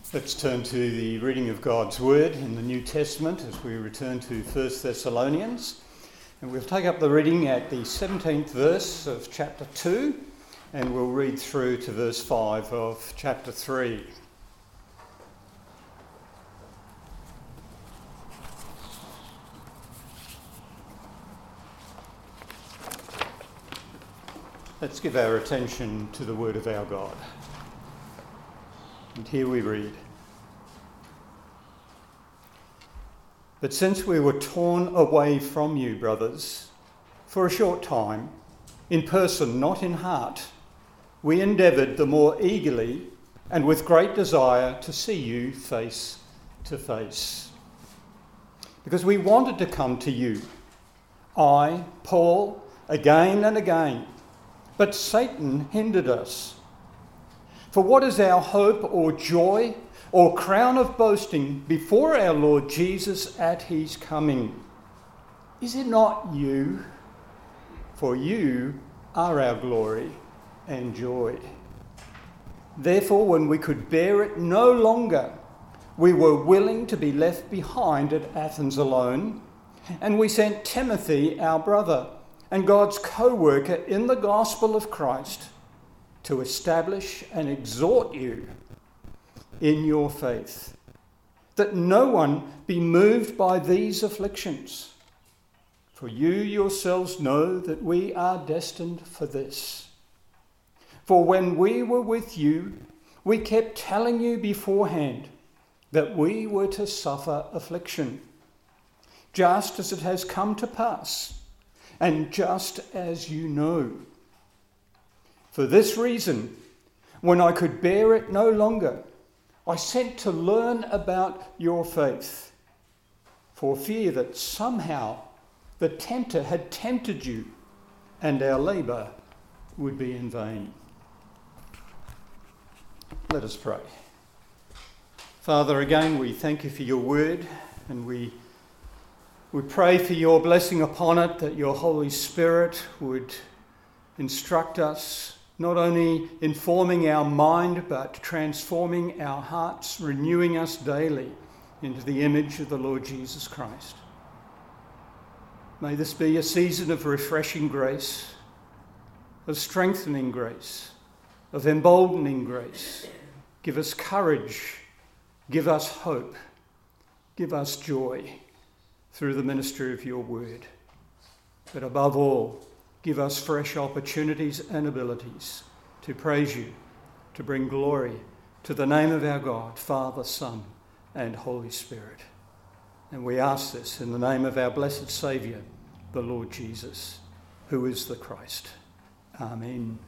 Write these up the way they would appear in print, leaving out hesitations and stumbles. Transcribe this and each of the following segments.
Let's turn to the reading of God's Word in the New Testament as we return to 1 Thessalonians. And we'll take up the reading at the 17th verse of chapter 2, and we'll read through to verse 5 of chapter 3. Let's give our attention to the Word of our God. And here we read, "But since we were torn away from you, brothers, for a short time, in person, not in heart, we endeavoured the more eagerly and with great desire to see you face to face. Because we wanted to come to you, I, Paul, again and again, but Satan hindered us. For what is our hope or joy or crown of boasting before our Lord Jesus at his coming? Is it not you? For you are our glory and joy. Therefore, when we could bear it no longer, we were willing to be left behind at Athens alone, and we sent Timothy, our brother, and God's co-worker in the gospel of Christ, to establish and exhort you in your faith, that no one be moved by these afflictions. For you yourselves know that we are destined for this. For when we were with you, we kept telling you beforehand that we were to suffer affliction, just as it has come to pass, and just as you know. For this reason, when I could bear it no longer, I sent to learn about your faith, for fear that somehow the tempter had tempted you, and our labour would be in vain." Let us pray. Father, again we thank you for your word, and we pray for your blessing upon it, that your Holy Spirit would instruct us, not only informing our mind, but transforming our hearts, renewing us daily into the image of the Lord Jesus Christ. May this be a season of refreshing grace, of strengthening grace, of emboldening grace. Give us courage, give us hope, give us joy through the ministry of your word. But above all, give us fresh opportunities and abilities to praise you, to bring glory to the name of our God, Father, Son, and Holy Spirit. And we ask this in the name of our blessed Saviour, the Lord Jesus, who is the Christ. Amen.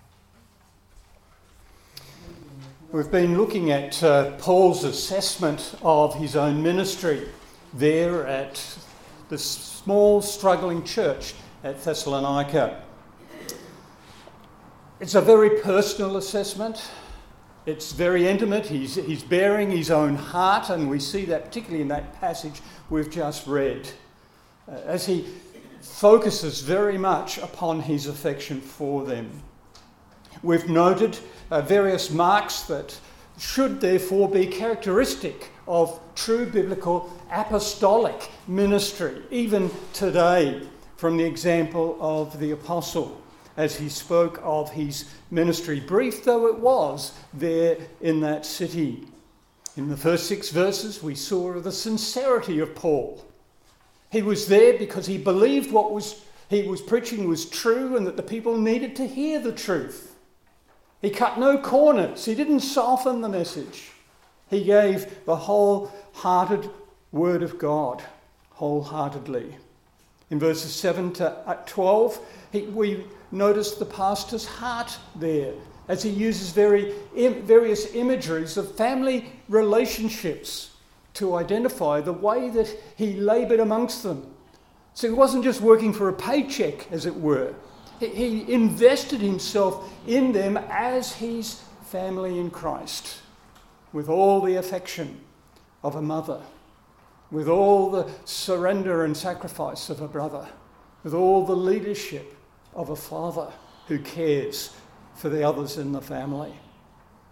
We've been looking at Paul's assessment of his own ministry there at the small struggling church at Thessalonica. It's a very personal assessment. It's very intimate. He's bearing his own heart, and we see that particularly in that passage we've just read, as he focuses very much upon his affection for them. We've noted various marks that should therefore be characteristic of true biblical apostolic ministry, even today, from the example of the apostle, as he spoke of his ministry, brief though it was there in that city. In the first 6 verses, we saw the sincerity of Paul. He was there because he believed what he was preaching was true, and that the people needed to hear the truth. He cut no corners. He didn't soften the message. He gave the wholehearted word of God wholeheartedly. In verses 7 to 12, we notice the pastor's heart there, as he uses various imageries of family relationships to identify the way that he laboured amongst them. So he wasn't just working for a paycheck, as it were. He invested himself in them as his family in Christ, with all the affection of a mother, with all the surrender and sacrifice of a brother, with all the leadership of a father who cares for the others in the family.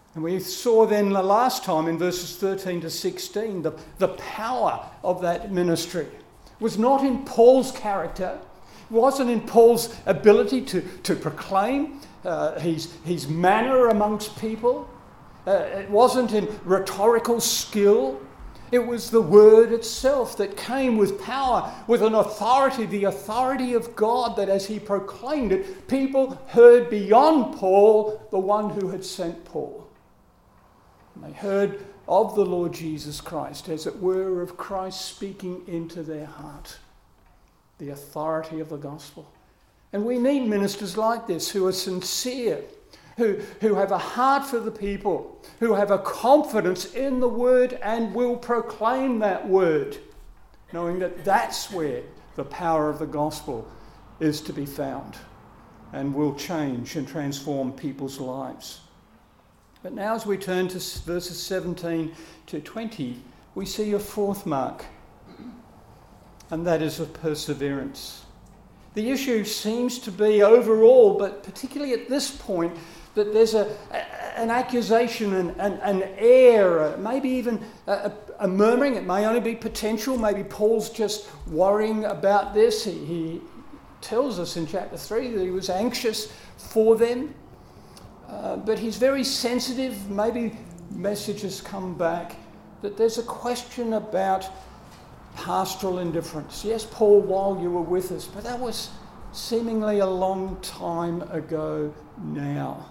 And we saw then the last time in verses 13 to 16, the power of that ministry was not in Paul's character. It wasn't in Paul's ability to proclaim his manner amongst people. It wasn't in rhetorical skill. It was the word itself that came with power, with an authority, the authority of God, that as he proclaimed it, people heard beyond Paul the one who had sent Paul. And they heard of the Lord Jesus Christ, as it were, of Christ speaking into their heart. The authority of the gospel. And we need ministers like this who are sincere, who have a heart for the people, who have a confidence in the word and will proclaim that word, knowing that that's where the power of the gospel is to be found and will change and transform people's lives. But now as we turn to verses 17 to 20, we see a fourth mark, and that is of perseverance. The issue seems to be overall, but particularly at this point, that there's an accusation, an air, maybe even a murmuring. It may only be potential. Maybe Paul's just worrying about this. He tells us in chapter 3 that he was anxious for them. But he's very sensitive. Maybe messages come back that there's a question about pastoral indifference. Yes, Paul, while you were with us, but that was seemingly a long time ago now.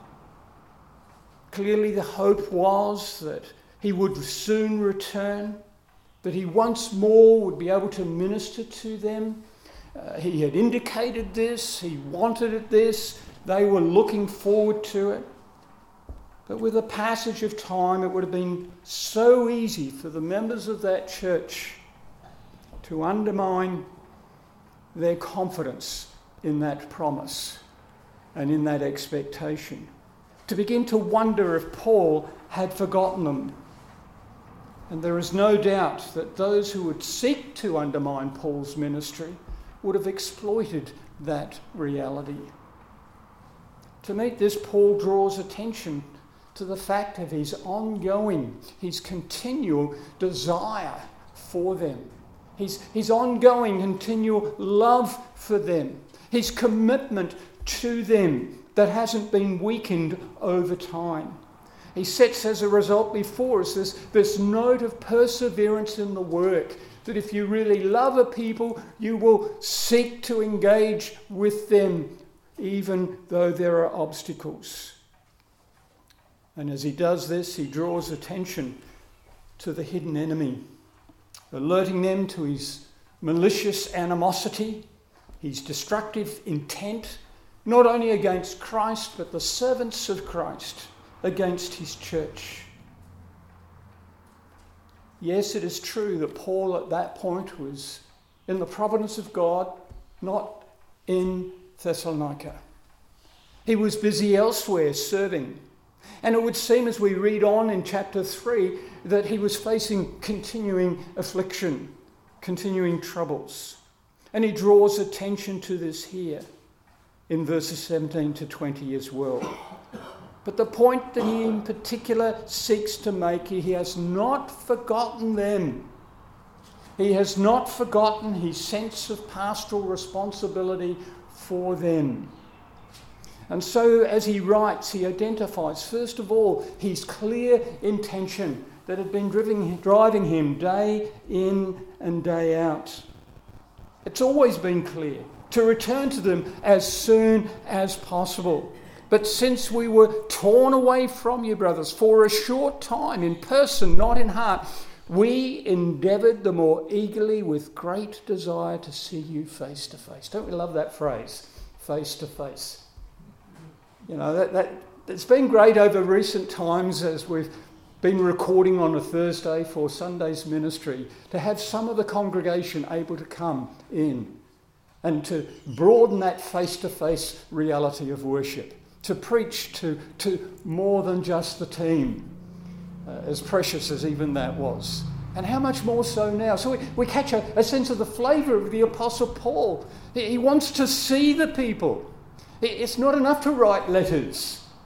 Clearly the hope was that he would soon return, that he once more would be able to minister to them. He had indicated this, he wanted this, they were looking forward to it. But with the passage of time, it would have been so easy for the members of that church to undermine their confidence in that promise and in that expectation, to begin to wonder if Paul had forgotten them. And there is no doubt that those who would seek to undermine Paul's ministry would have exploited that reality. To meet this, Paul draws attention to the fact of his ongoing, his continual desire for them. His ongoing, continual love for them. His commitment to them that hasn't been weakened over time. He sets as a result before us this note of perseverance in the work, that if you really love a people, you will seek to engage with them even though there are obstacles. And as he does this, he draws attention to the hidden enemy, alerting them to his malicious animosity, his destructive intent, not only against Christ, but the servants of Christ, against his church. Yes, it is true that Paul at that point was in the providence of God, not in Thessalonica. He was busy elsewhere serving. And it would seem as we read on in chapter 3 that he was facing continuing affliction, continuing troubles. And he draws attention to this here in verses 17 to 20 as well. But the point that he in particular seeks to make, he has not forgotten them. He has not forgotten his sense of pastoral responsibility for them. And so as he writes, he identifies, first of all, his clear intention that had been driving him day in and day out. It's always been clear to return to them as soon as possible. But since we were torn away from you, brothers, for a short time, in person, not in heart, we endeavoured the more eagerly with great desire to see you face to face. Don't we love that phrase, face to face? You know, that it's been great over recent times as we've been recording on a Thursday for Sunday's ministry to have some of the congregation able to come in and to broaden that face-to-face reality of worship, to preach to more than just the team, as precious as even that was. And how much more so now? So we catch a sense of the flavour of the Apostle Paul. He wants to see the people. It's not enough to write letters.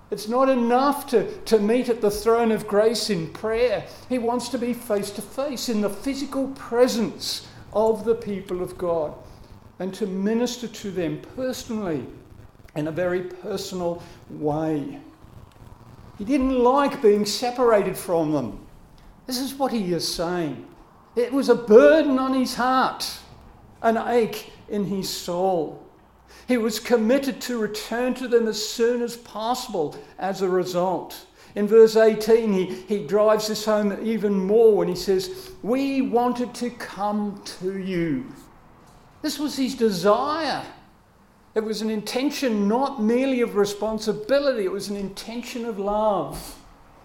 It's not enough to meet at the throne of grace in prayer. He wants to be face to face in the physical presence of the people of God and to minister to them personally in a very personal way. He didn't like being separated from them. This is what he is saying. It was a burden on his heart, an ache in his soul. He was committed to return to them as soon as possible as a result. In verse 18, he drives this home even more when he says, "We wanted to come to you." This was his desire. It was an intention not merely of responsibility, it was an intention of love.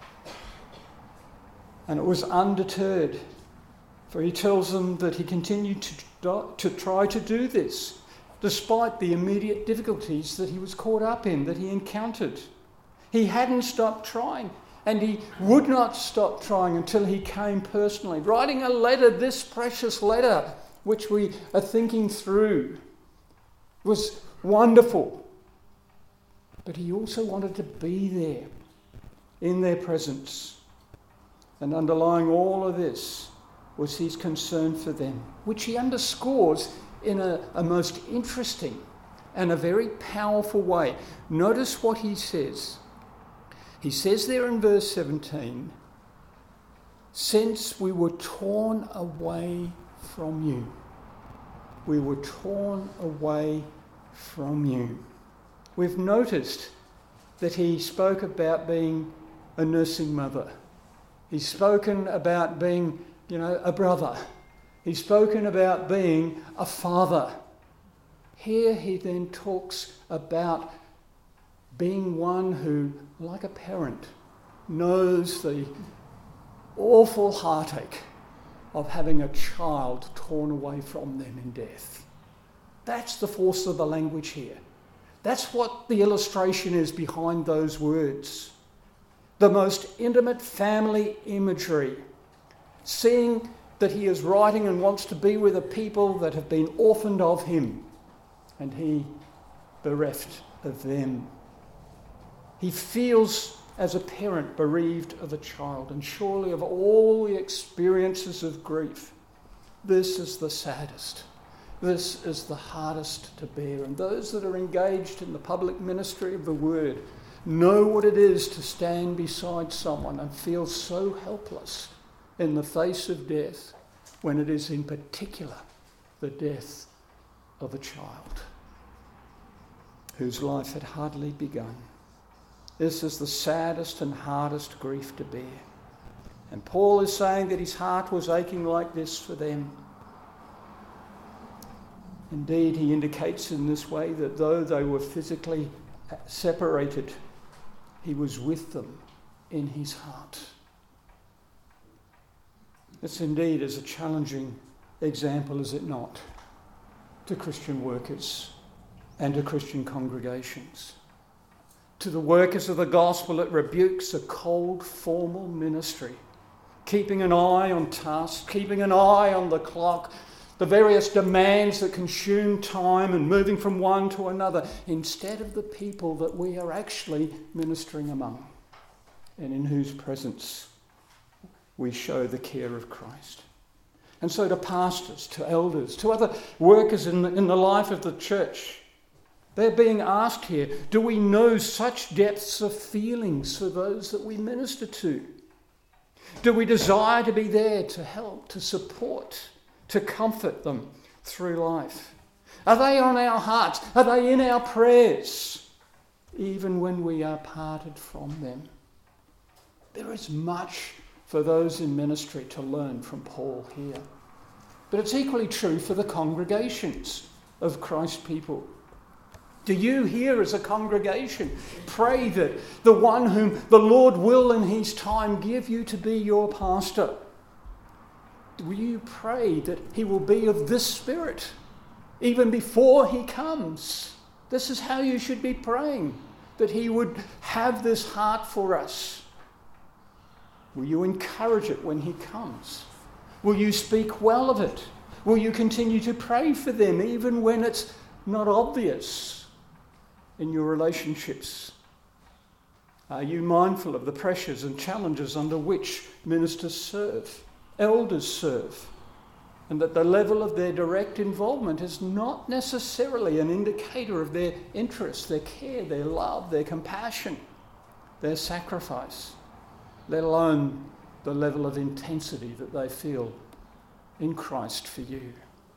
And it was undeterred, for he tells them that he continued to try to do this, despite the immediate difficulties that he was caught up in, that he encountered. He hadn't stopped trying, and he would not stop trying until he came personally, writing a letter, this precious letter, which we are thinking through, was wonderful. But he also wanted to be there, in their presence. And underlying all of this was his concern for them, which he underscores in a most interesting and a very powerful way. Notice what he says. He says there in verse 17, "Since we were torn away from you." We were torn away from you. We've noticed that he spoke about being a nursing mother. He's spoken about being, a brother. He's spoken about being a father. Here he then talks about being one who, like a parent, knows the awful heartache of having a child torn away from them in death. That's the force of the language here. That's what the illustration is behind those words. The most intimate family imagery, seeing that he is writing and wants to be with a people that have been orphaned of him, and he bereft of them. He feels as a parent bereaved of a child, and surely of all the experiences of grief, this is the saddest. This is the hardest to bear. And those that are engaged in the public ministry of the word know what it is to stand beside someone and feel so helpless in the face of death, when it is in particular the death of a child whose life had hardly begun. This is the saddest and hardest grief to bear. And Paul is saying that his heart was aching like this for them. Indeed, he indicates in this way that though they were physically separated, he was with them in his heart. This indeed is a challenging example, is it not, to Christian workers and to Christian congregations. To the workers of the gospel, it rebukes a cold, formal ministry, keeping an eye on tasks, keeping an eye on the clock, the various demands that consume time and moving from one to another, instead of the people that we are actually ministering among and in whose presence we show the care of Christ. And so to pastors, to elders, to other workers in the life of the church, they're being asked here, do we know such depths of feelings for those that we minister to? Do we desire to be there to help, to support, to comfort them through life? Are they on our hearts? Are they in our prayers, even when we are parted from them? There is much for those in ministry to learn from Paul here. But it's equally true for the congregations of Christ's people. Do you here as a congregation pray that the one whom the Lord will in his time give you to be your pastor, will you pray that he will be of this spirit even before he comes? This is how you should be praying, that he would have this heart for us. Will you encourage it when he comes? Will you speak well of it? Will you continue to pray for them even when it's not obvious in your relationships? Are you mindful of the pressures and challenges under which ministers serve, elders serve, and that the level of their direct involvement is not necessarily an indicator of their interest, their care, their love, their compassion, their sacrifice, let alone the level of intensity that they feel in Christ for you?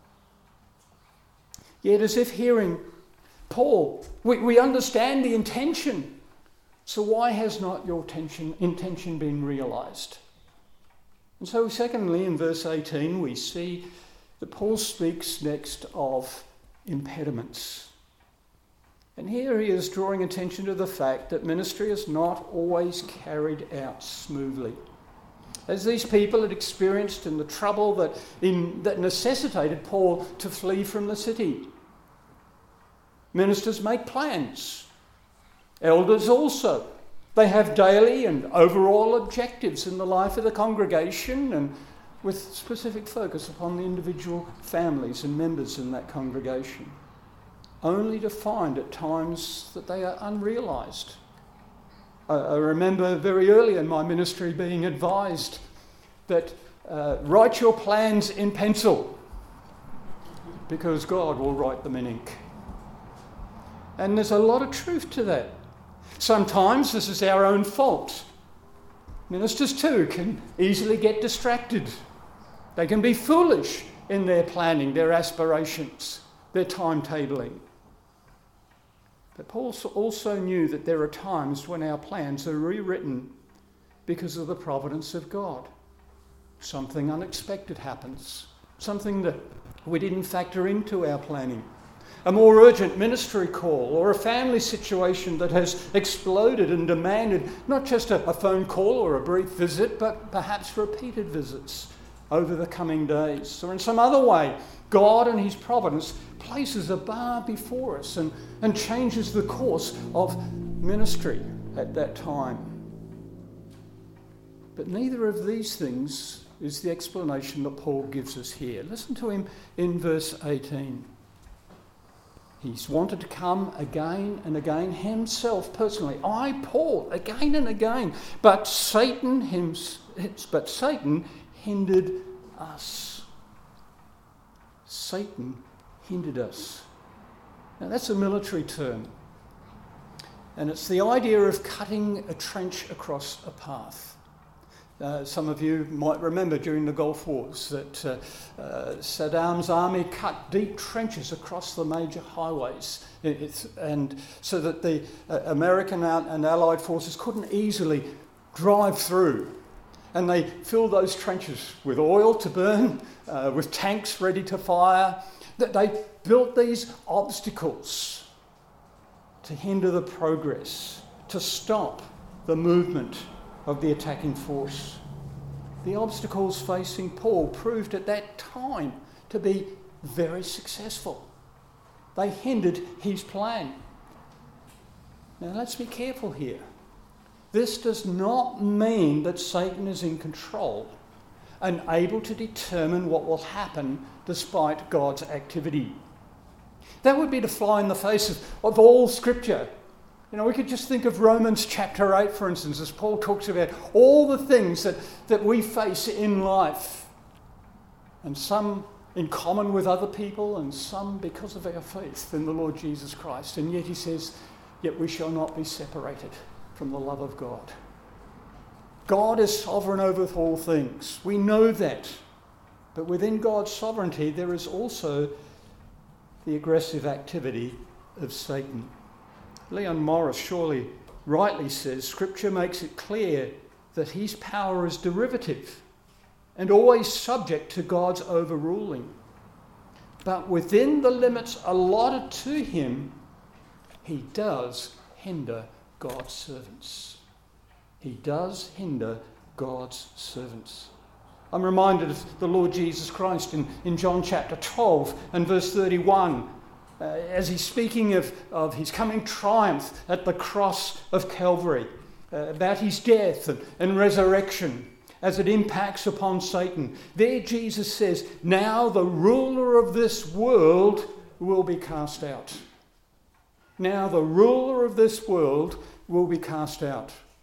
Yet, as if hearing Paul, we understand the intention. So why has not your intention been realised? And so secondly, in verse 18, we see that Paul speaks next of impediments. And here he is drawing attention to the fact that ministry is not always carried out smoothly. As these people had experienced in the trouble that necessitated Paul to flee from the city. Ministers make plans. Elders also. They have daily and overall objectives in the life of the congregation, and with specific focus upon the individual families and members in that congregation, only to find at times that they are unrealised. I remember very early in my ministry being advised that write your plans in pencil because God will write them in ink. And there's a lot of truth to that. Sometimes this is our own fault. Ministers too can easily get distracted. They can be foolish in their planning, their aspirations, their timetabling. But Paul also knew that there are times when our plans are rewritten because of the providence of God. Something unexpected happens, something that we didn't factor into our planning. A more urgent ministry call or a family situation that has exploded and demanded not just a phone call or a brief visit, but perhaps repeated visits over the coming days. Or in some other way, God and his providence places a bar before us and changes the course of ministry at that time. But neither of these things is the explanation that Paul gives us here. Listen to him in verse 18. He's wanted to come again and again himself personally. I, Paul, again and again. But Satan hindered us. Satan hindered us. Now that's a military term. And it's the idea of cutting a trench across a path. Some of you might remember during the Gulf Wars that Saddam's army cut deep trenches across the major highways, and so that the American and Allied forces couldn't easily drive through. And they filled those trenches with oil to burn, with tanks ready to fire. That they built these obstacles to hinder the progress, to stop the movement of the attacking force. The obstacles facing Paul proved at that time to be very successful. They hindered his plan. Now let's be careful here. This does not mean that Satan is in control and able to determine what will happen despite God's activity. That would be to fly in the face of all Scripture. You know, we could just think of Romans chapter 8, for instance, as Paul talks about all the things that we face in life, and some in common with other people, and some because of our faith in the Lord Jesus Christ. And yet he says, yet we shall not be separated from the love of God. God is sovereign over all things. We know that. But within God's sovereignty, there is also the aggressive activity of Satan. Leon Morris surely rightly says, Scripture makes it clear that his power is derivative and always subject to God's overruling. But within the limits allotted to him, he does hinder God's servants. He does hinder God's servants. I'm reminded of the Lord Jesus Christ in John chapter 12 and verse 31, as he's speaking of his coming triumph at the cross of Calvary, about his death and resurrection as it impacts upon Satan. There Jesus says, now the ruler of this world will be cast out. Now the ruler of this world will be cast out.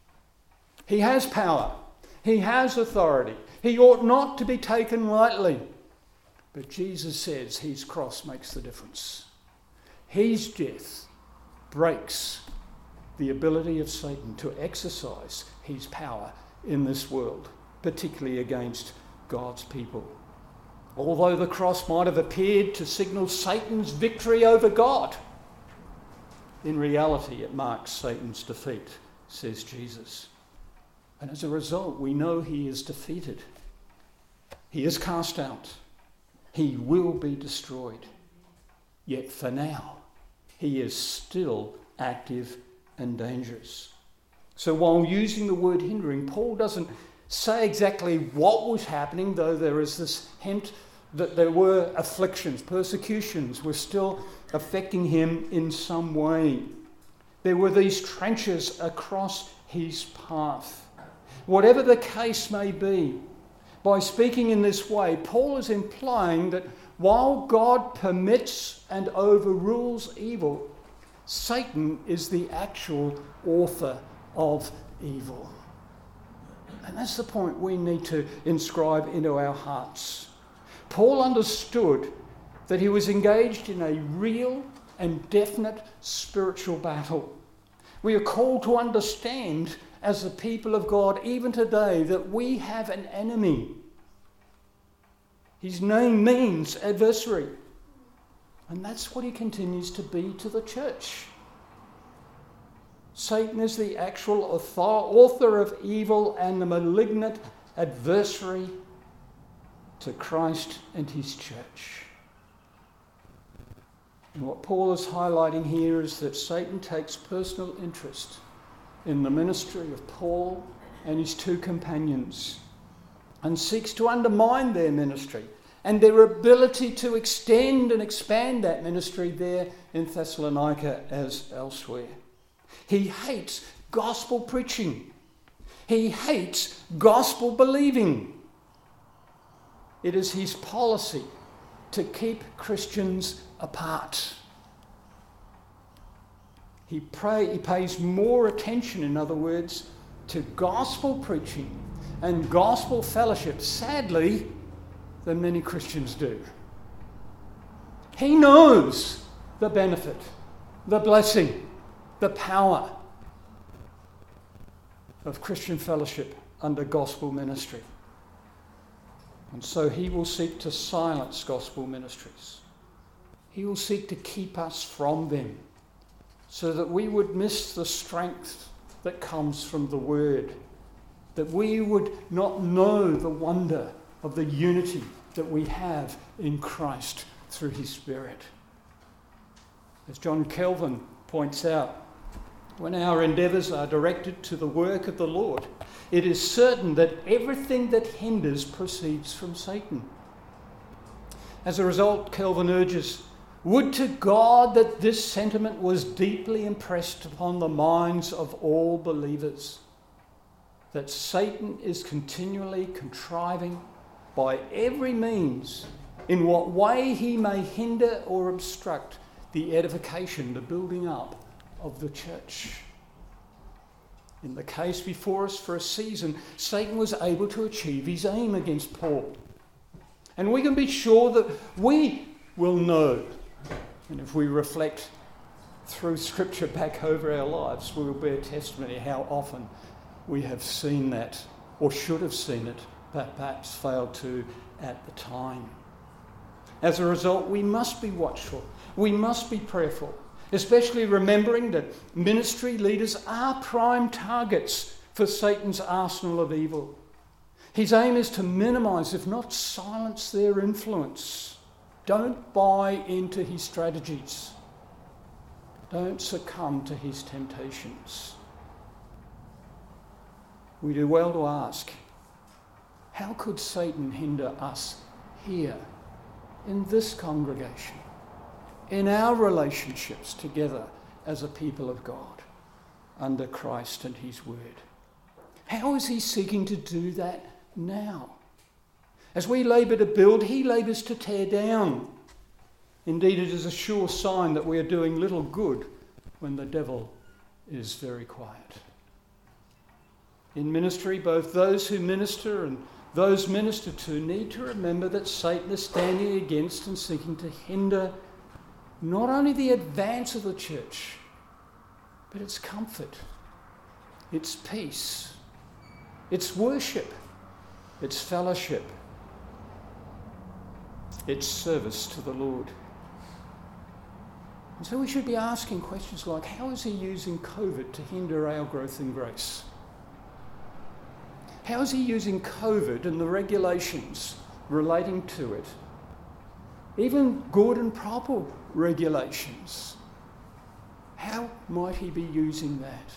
He has power. He has authority. He ought not to be taken lightly. But Jesus says his cross makes the difference. His death breaks the ability of Satan to exercise his power in this world, particularly against God's people. Although the cross might have appeared to signal Satan's victory over God, in reality it marks Satan's defeat, says Jesus. And as a result, we know he is defeated. He is cast out. He will be destroyed. Yet for now, he is still active and dangerous. So while using the word hindering, Paul doesn't say exactly what was happening, though there is this hint that there were afflictions, persecutions were still affecting him in some way. There were these trenches across his path. Whatever the case may be, by speaking in this way, Paul is implying that while God permits and overrules evil, Satan is the actual author of evil. And that's the point we need to inscribe into our hearts. Paul understood that he was engaged in a real and definite spiritual battle. We are called to understand as the people of God, even today, that we have an enemy. His name means adversary. And that's what he continues to be to the church. Satan is the actual author of evil and the malignant adversary to Christ and his church. And what Paul is highlighting here is that Satan takes personal interest in the ministry of Paul and his two companions and seeks to undermine their ministry and their ability to extend and expand that ministry there in Thessalonica as elsewhere. He hates gospel preaching. He hates gospel believing. It is his policy to keep Christians apart. He pays more attention, in other words, to gospel preaching and gospel fellowship, sadly, than many Christians do. He knows the benefit, the blessing, the power of Christian fellowship under gospel ministry. And so he will seek to silence gospel ministries. He will seek to keep us from them so that we would miss the strength that comes from the word, that we would not know the wonder of the unity that we have in Christ through his Spirit. As John Calvin points out, when our endeavours are directed to the work of the Lord, it is certain that everything that hinders proceeds from Satan. As a result, Calvin urges, would to God that this sentiment was deeply impressed upon the minds of all believers, that Satan is continually contriving by every means in what way he may hinder or obstruct the edification, the building up of the church. In the case before us for a season, Satan was able to achieve his aim against Paul. And we can be sure that we will know, and if we reflect through Scripture back over our lives, we will bear testimony how often we have seen that, or should have seen it, but perhaps failed to at the time. As a result, we must be watchful. We must be prayerful, especially remembering that ministry leaders are prime targets for Satan's arsenal of evil. His aim is to minimise, if not silence, their influence. Don't buy into his strategies. Don't succumb to his temptations. We do well to ask, how could Satan hinder us here, in this congregation, in our relationships together as a people of God, under Christ and his word? How is he seeking to do that now? As we labour to build, he labours to tear down. Indeed, it is a sure sign that we are doing little good when the devil is very quiet. In ministry, both those who minister and those ministered to need to remember that Satan is standing against and seeking to hinder not only the advance of the church, but its comfort, its peace, its worship, its fellowship, its service to the Lord. And so we should be asking questions like, how is he using COVID to hinder our growth in grace? How is he using COVID and the regulations relating to it, even good and proper regulations? How might he be using that?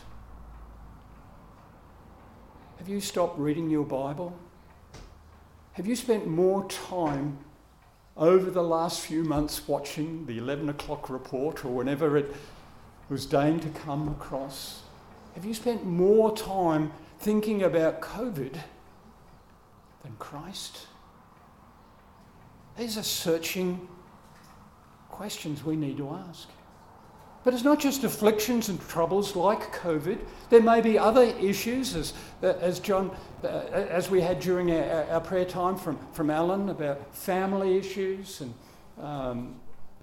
Have you stopped reading your Bible? Have you spent more time over the last few months watching the 11 o'clock report or whenever it was deigned to come across? Have you spent more time thinking about COVID than Christ? These are searching questions we need to ask. But it's not just afflictions and troubles like COVID. There may be other issues, as we had during our prayer time from Alan, about family issues, and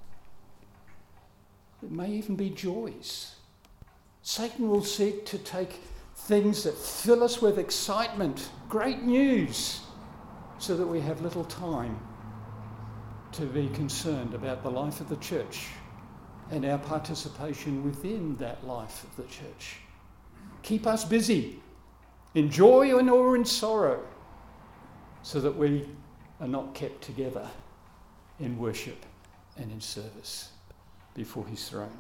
it may even be joys. Satan will seek to take things that fill us with excitement, great news, so that we have little time to be concerned about the life of the church and our participation within that life of the church. Keep us busy, in joy or in sorrow, so that we are not kept together in worship and in service before his throne.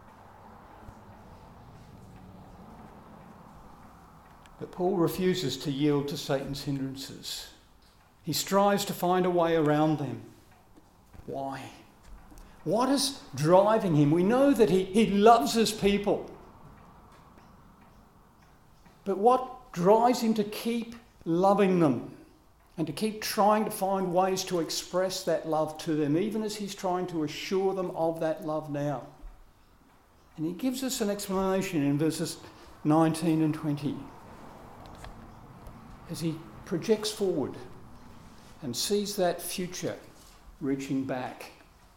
But Paul refuses to yield to Satan's hindrances. He strives to find a way around them. Why? What is driving him? We know that he loves his people. But what drives him to keep loving them and to keep trying to find ways to express that love to them, even as he's trying to assure them of that love now? And he gives us an explanation in verses 19 and 20. As he projects forward and sees that future reaching back.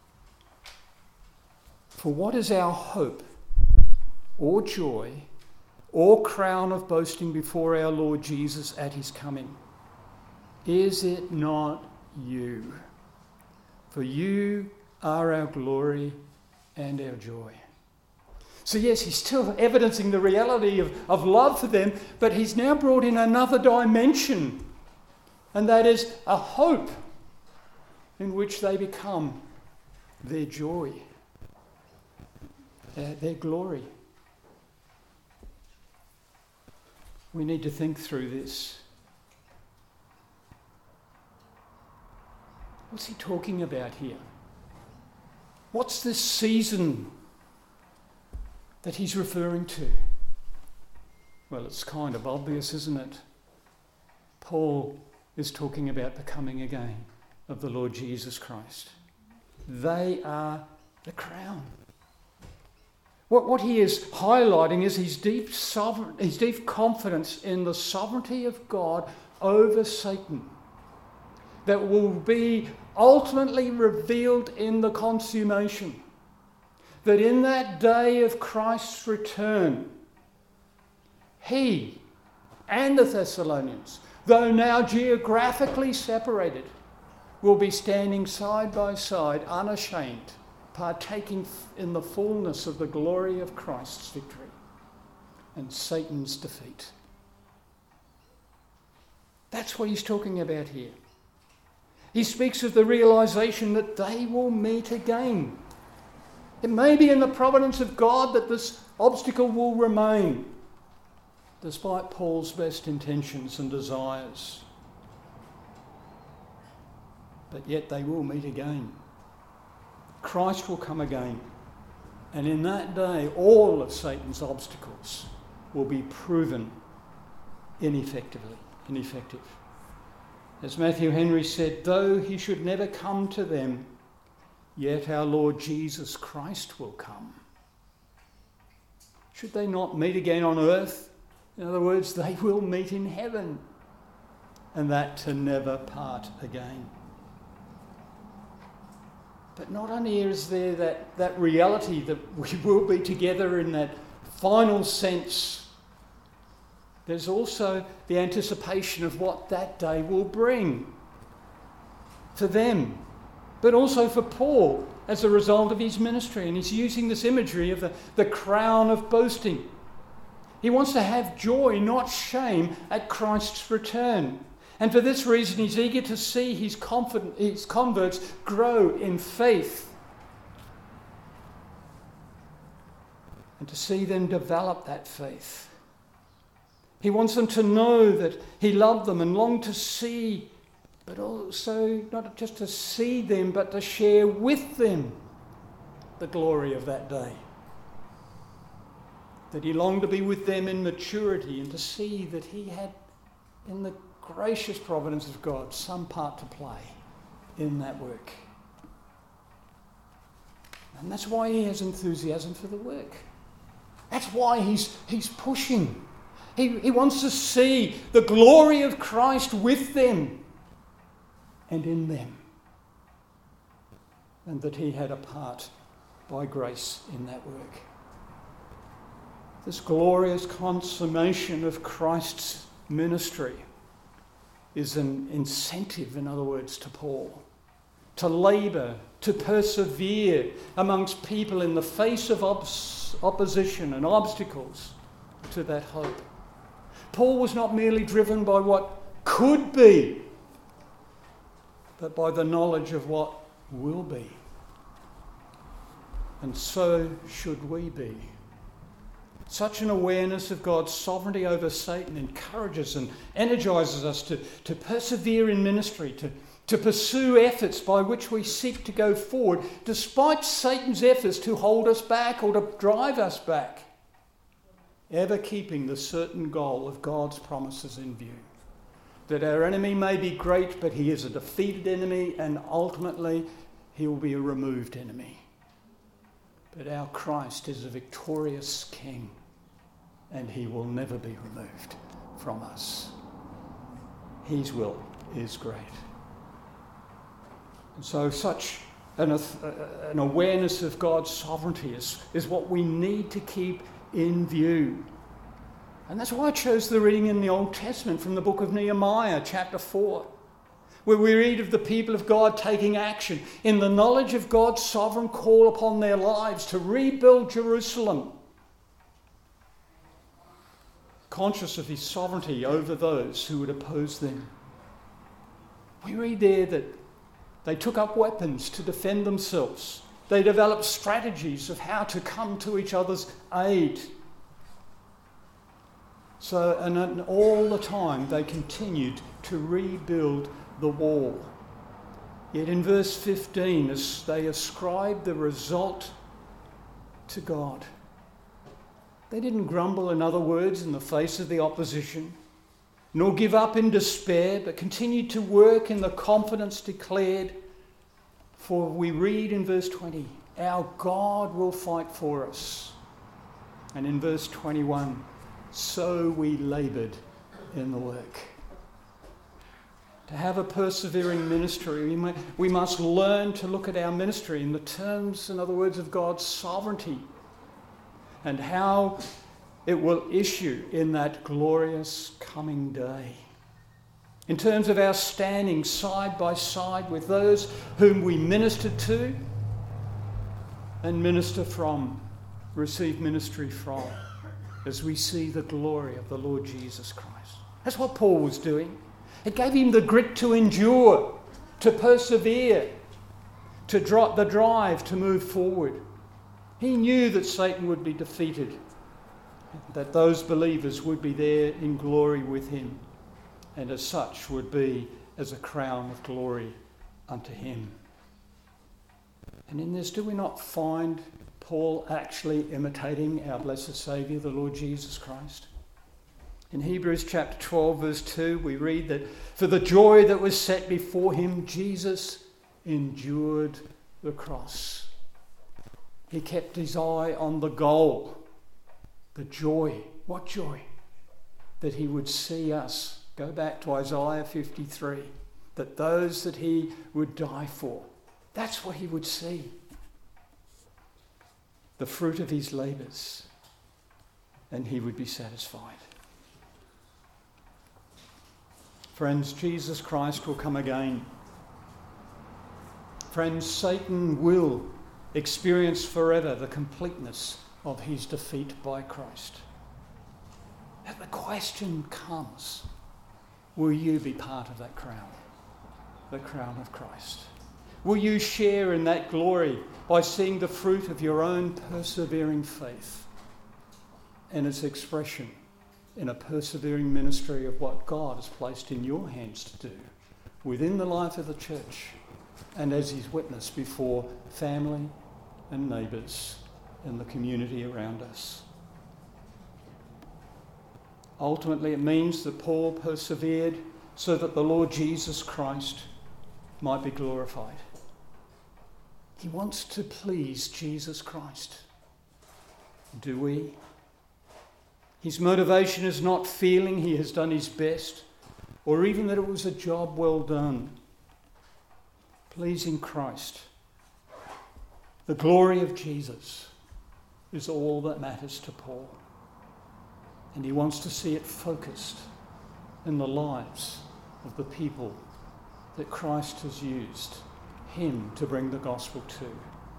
For what is our hope or joy or crown of boasting before our Lord Jesus at his coming? Is it not you? For you are our glory and our joy. So yes, he's still evidencing the reality of love for them, but he's now brought in another dimension, and that is a hope in which they become their joy, their glory. We need to think through this. What's he talking about here? What's this season that he's referring to? Well, it's kind of obvious, isn't it? Paul is talking about the coming again of the Lord Jesus Christ. They are the crown. What he is highlighting is his deep confidence in the sovereignty of God over Satan, that will be ultimately revealed in the consummation. That in that day of Christ's return, he and the Thessalonians, though now geographically separated, will be standing side by side, unashamed, partaking in the fullness of the glory of Christ's victory and Satan's defeat. That's what he's talking about here. He speaks of the realization that they will meet again. It may be in the providence of God that this obstacle will remain, despite Paul's best intentions and desires. But yet they will meet again. Christ will come again. And in that day, all of Satan's obstacles will be proven ineffective. As Matthew Henry said, though he should never come to them, yet our Lord Jesus Christ will come. Should they not meet again on earth In other words, they will meet in heaven, and that to never part again. But not only is there that reality that we will be together in that final sense, there's also the anticipation of what that day will bring for them, but also for Paul as a result of his ministry. And he's using this imagery of the crown of boasting. He wants to have joy, not shame, at Christ's return. And for this reason, he's eager to see his converts grow in faith and to see them develop that faith. He wants them to know that he loved them and longed to see, but also not just to see them, but to share with them the glory of that day. That he longed to be with them in maturity and to see that he had, in the gracious providence of God, some part to play in that work. And that's why he has enthusiasm for the work. That's why he's pushing. He wants to see the glory of Christ with them and in them. And that he had a part by grace in that work. This glorious consummation of Christ's ministry is an incentive, in other words, to Paul to labour, to persevere amongst people in the face of opposition and obstacles to that hope. Paul was not merely driven by what could be, but by the knowledge of what will be. And so should we be. Such an awareness of God's sovereignty over Satan encourages and energises us to persevere in ministry, to pursue efforts by which we seek to go forward, despite Satan's efforts to hold us back or to drive us back, ever keeping the certain goal of God's promises in view. That our enemy may be great, but he is a defeated enemy, and ultimately he will be a removed enemy. But our Christ is a victorious King, and he will never be removed from us. His will is great. And so such an awareness of God's sovereignty is what we need to keep in view. And that's why I chose the reading in the Old Testament from the book of Nehemiah, chapter 4, where we read of the people of God taking action in the knowledge of God's sovereign call upon their lives to rebuild Jerusalem, conscious of his sovereignty over those who would oppose them. We read there that they took up weapons to defend themselves. They developed strategies of how to come to each other's aid. And all the time they continued to rebuild the wall. Yet in verse 15, as they ascribed the result to God, they didn't grumble, in other words, in the face of the opposition, nor give up in despair, but continued to work in the confidence declared. For we read in verse 20, our God will fight for us. And in verse 21, so we laboured in the work. To have a persevering ministry, we must learn to look at our ministry in the terms, in other words, of God's sovereignty and how it will issue in that glorious coming day. In terms of our standing side by side with those whom we minister to and minister from, receive ministry from, as we see the glory of the Lord Jesus Christ. That's what Paul was doing. It gave him the grit to endure, to persevere, to drop the drive to move forward. He knew that Satan would be defeated, that those believers would be there in glory with him, and as such would be as a crown of glory unto him. And in this, do we not find Paul actually imitating our blessed Saviour, the Lord Jesus Christ? In Hebrews chapter 12, verse 2, we read that for the joy that was set before him, Jesus endured the cross. He kept his eye on the goal, the joy. What joy? that he would see us. Go back to Isaiah 53, that those that he would die for, that's what he would see. The fruit of his labours, and he would be satisfied. Friends, Jesus Christ will come again. Friends, Satan will experience forever the completeness of his defeat by Christ. And the question comes, will you be part of that crown? The crown of Christ. Will you share in that glory by seeing the fruit of your own persevering faith and its expression in a persevering ministry of what God has placed in your hands to do within the life of the church and as his witness before family and neighbours in the community around us? Ultimately, it means that Paul persevered so that the Lord Jesus Christ might be glorified. He wants to please Jesus Christ. Do we? His motivation is not feeling he has done his best, or even that it was a job well done. Pleasing Christ, the glory of Jesus, is all that matters to Paul. And he wants to see it focused in the lives of the people that Christ has used him to bring the gospel to.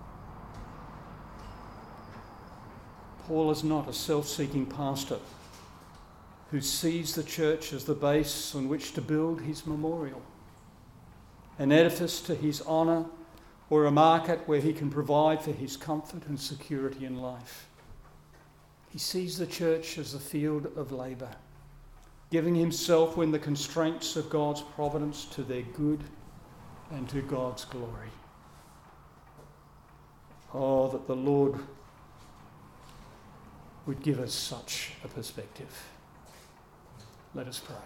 Paul is not a self-seeking pastor who sees the church as the base on which to build his memorial, an edifice to his honour, or a market where he can provide for his comfort and security in life. He sees the church as a field of labour, giving himself when the constraints of God's providence to their good and to God's glory. Oh, that the Lord would give us such a perspective. Let us pray.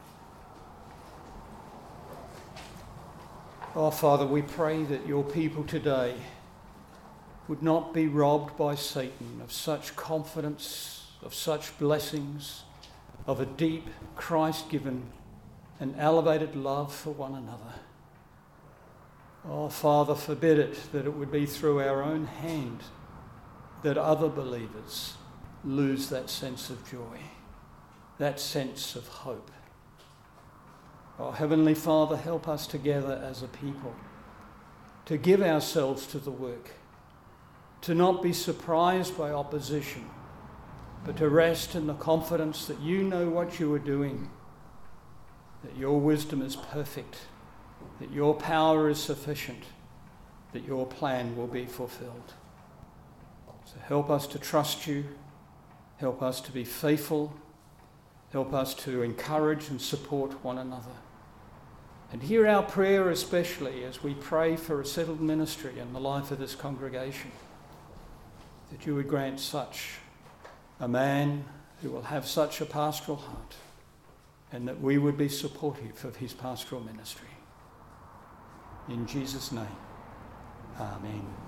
Oh, Father, we pray that your people today would not be robbed by Satan of such confidence, of such blessings, of a deep Christ-given and elevated love for one another. Oh, Father, forbid it that it would be through our own hand that other believers lose that sense of joy, that sense of hope. Oh, Heavenly Father, help us together as a people to give ourselves to the work, to not be surprised by opposition, but to rest in the confidence that you know what you are doing, that your wisdom is perfect, that your power is sufficient, that your plan will be fulfilled. So help us to trust you, help us to be faithful, help us to encourage and support one another. And hear our prayer especially as we pray for a settled ministry in the life of this congregation, that you would grant such a man who will have such a pastoral heart, and that we would be supportive of his pastoral ministry. In Jesus' name, amen.